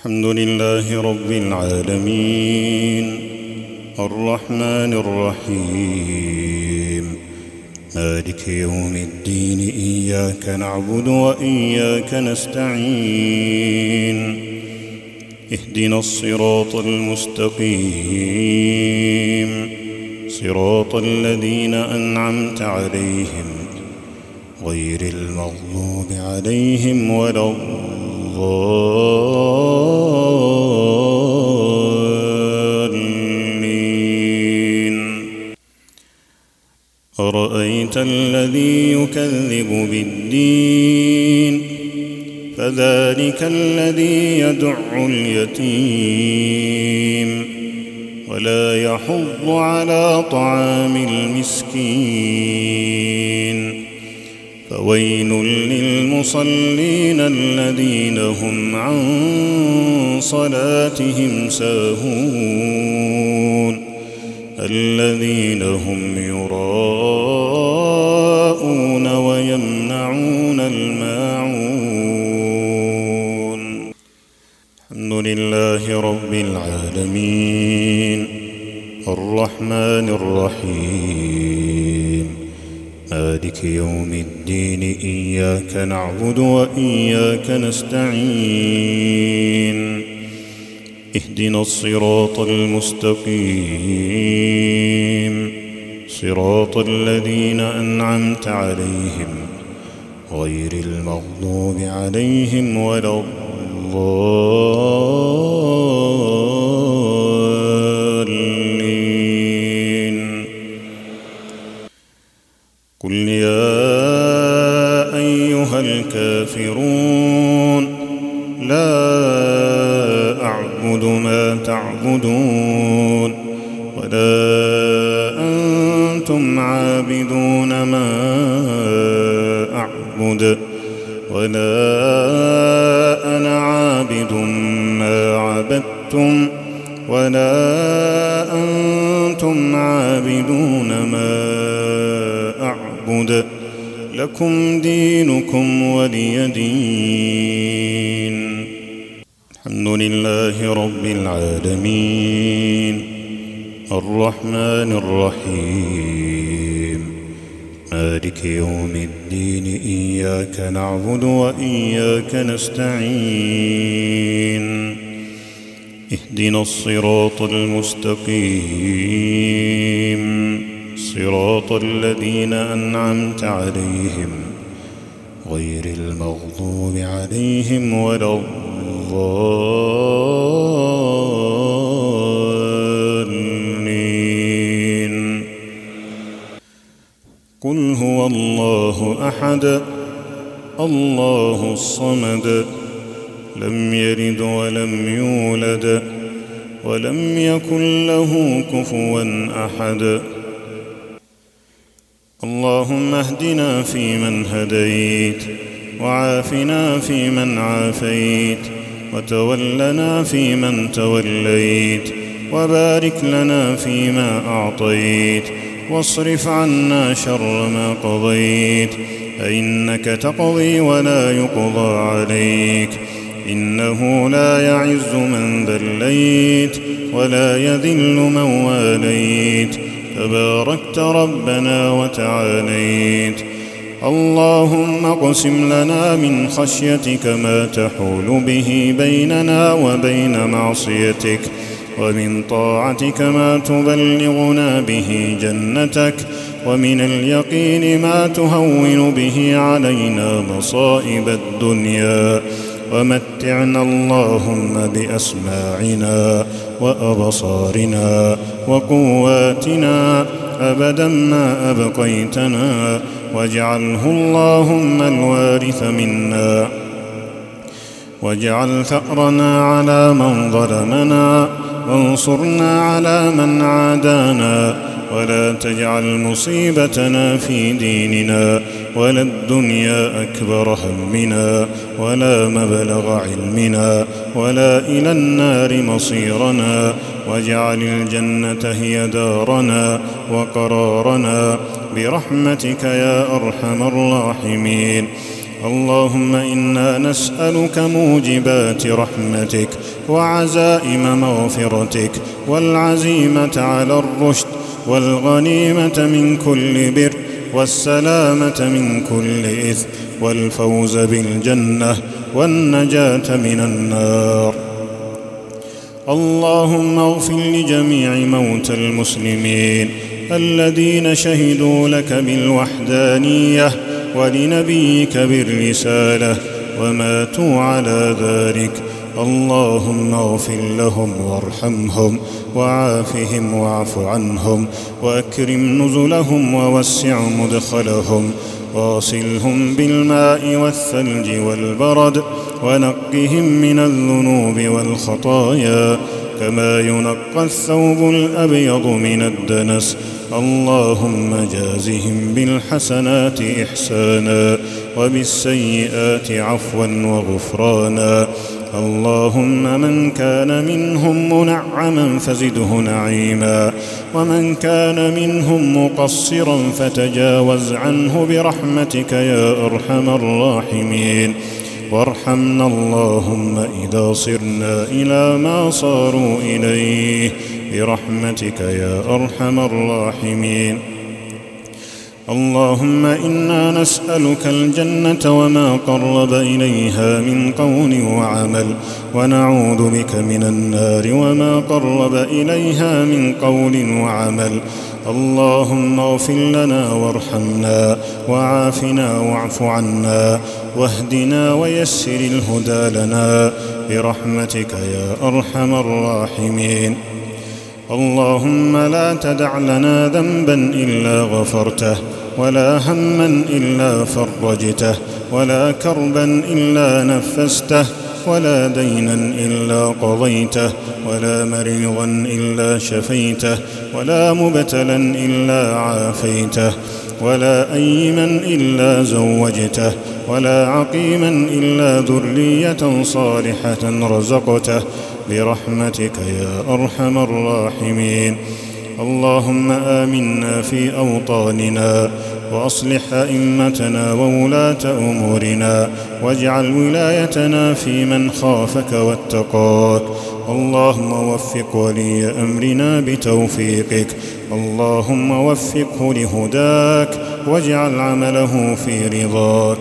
الحمد لله رب العالمين الرحمن الرحيم مالك يوم الدين إياك نعبد وإياك نستعين اهدنا الصراط المستقيم صراط الذين أنعمت عليهم غير المغضوب عليهم ولا الضالين. أرأيت الذي يكذب بالدين فذلك الذي يدع اليتيم ولا يحض على طعام المسكين فويل للمصلين الذين هم عن صلاتهم ساهون الذين هم يراءون ويمنعون الماعون. الحمد لله رب العالمين الرحمن الرحيم مالك يوم الدين إياك نعبد وإياك نستعين اهدنا الصراط المستقيم صراط الذين أنعمت عليهم غير المغضوب عليهم ولا الضالين. قل يا أيها الكافرون لا أعبد ما تعبدون ولا أنتم عابدون ما أعبد ولا أنا عابد ما عبدتم ولا أنتم عابدون ما أعبد لكم دينكم ولي دين. الحمد لله رب العالمين الرحمن الرحيم مالك يوم الدين إياك نعبد وإياك نستعين اهدنا الصراط المستقيم صراط الذين أنعمت عليهم غير المغضوب عليهم ولا الضالين. قل هو الله أحد الله الصمد لم يلد ولم يولد ولم يكن له كفوا أحد. اللهم اهدنا فيمن هديت وعافنا فيمن عافيت وتولنا فيمن توليت وبارك لنا فيما أعطيت واصرف عنا شر ما قضيت فإنك تقضي ولا يقضى عليك إنه لا يعز من ذليت ولا يذل من واليت تباركت ربنا وتعاليت. اللهم اقسم لنا من خشيتك ما تحول به بيننا وبين معصيتك ومن طاعتك ما تبلغنا به جنتك ومن اليقين ما تهون به علينا مصائب الدنيا ومتعنا اللهم بأسماعنا وأبصارنا وقواتنا أبدا ما أبقيتنا واجعله اللهم الوارث منا واجعل ثأرنا على من ظلمنا وانصرنا على من عادانا ولا تجعل مصيبتنا في ديننا ولا الدنيا أكبر همنا ولا مبلغ علمنا ولا إلى النار مصيرنا واجعل الجنة هي دارنا وقرارنا برحمتك يا أرحم الراحمين. اللهم إنا نسألك موجبات رحمتك وعزائم مغفرتك والعزيمة على الرشد والغنيمة من كل بر والسلامة من كل إثم والفوز بالجنة والنجاة من النار. اللهم اغفر لجميع موتى المسلمين الذين شهدوا لك بالوحدانية ولنبيك بالرسالة وماتوا على ذلك. اللهم اغفر لهم وارحمهم وعافهم واعف عنهم وأكرم نزلهم ووسع مدخلهم واغسلهم بالماء والثلج والبرد ونقهم من الذنوب والخطايا كما ينقى الثوب الأبيض من الدنس. اللهم جازهم بالحسنات إحسانا وبالسيئات عفوا وغفرانا. اللهم من كان منهم منعما فزده نعيما ومن كان منهم مقصرا فتجاوز عنه برحمتك يا أرحم الراحمين. وارحمنا اللهم إذا صرنا إلى ما صاروا إليه برحمتك يا أرحم الراحمين. اللهم إنا نسألك الجنة وما قرب إليها من قول وعمل ونعوذ بك من النار وما قرب إليها من قول وعمل. اللهم اغفر لنا وارحمنا وعافنا واعف عنا واهدنا ويسر الهدى لنا برحمتك يا أرحم الراحمين. اللهم لا تدع لنا ذنبا إلا غفرته ولا هما إلا فرجته ولا كربا إلا نفسته ولا دينا إلا قضيته ولا مريضا إلا شفيته ولا مبتلا إلا عافيته ولا أيما إلا زوجته ولا عقيما إلا ذرية صالحة رزقته برحمتك يا أرحم الراحمين. اللهم آمنا في أوطاننا وأصلح أئمتنا وولاة أمورنا واجعل ولايتنا في من خافك واتقاك. اللهم وفق ولي أمرنا بتوفيقك. اللهم وفقه لهداك واجعل عمله في رضاك.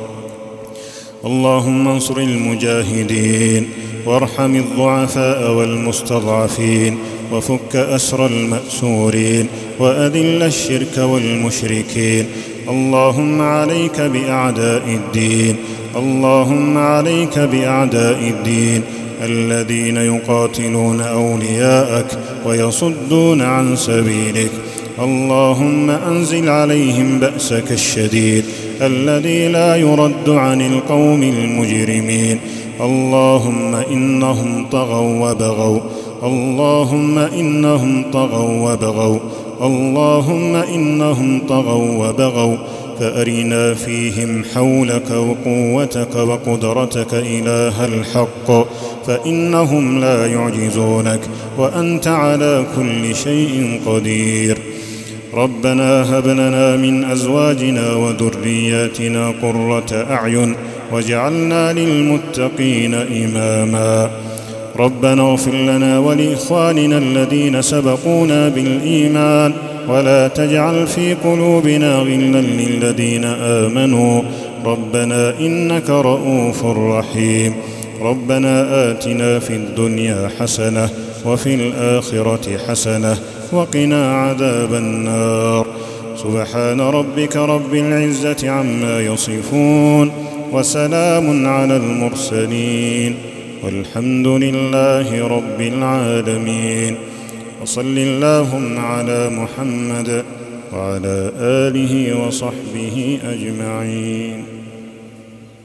اللهم انصر المجاهدين وارحم الضعفاء والمستضعفين وفك أسر المأسورين وأذل الشرك والمشركين. اللهم عليك بأعداء الدين. اللهم عليك بأعداء الدين الذين يقاتلون أولياءك ويصدون عن سبيلك. اللهم أنزل عليهم بأسك الشديد الذي لا يرد عن القوم المجرمين. اللهم إنهم طغوا وبغوا. اللهم إنهم طغوا وبغوا. اللهم إنهم طغوا وبغوا فأرنا فيهم حولك وقوتك وقدرتك إله الحق فإنهم لا يعجزونك وأنت على كل شيء قدير. ربنا هب لنا من أزواجنا وذرياتنا قرة أعين واجعلنا للمتقين إماما. ربنا اغفر لنا ولإخواننا الذين سبقونا بالإيمان ولا تجعل في قلوبنا غلا للذين آمنوا ربنا إنك رؤوف رحيم. ربنا آتنا في الدنيا حسنة وفي الآخرة حسنة وقنا عذاب النار. سبحان ربك رب العزة عما يصفون وسلام على المرسلين والحمد لله رب العالمين. وصل اللهم على محمد وعلى آله وصحبه أجمعين.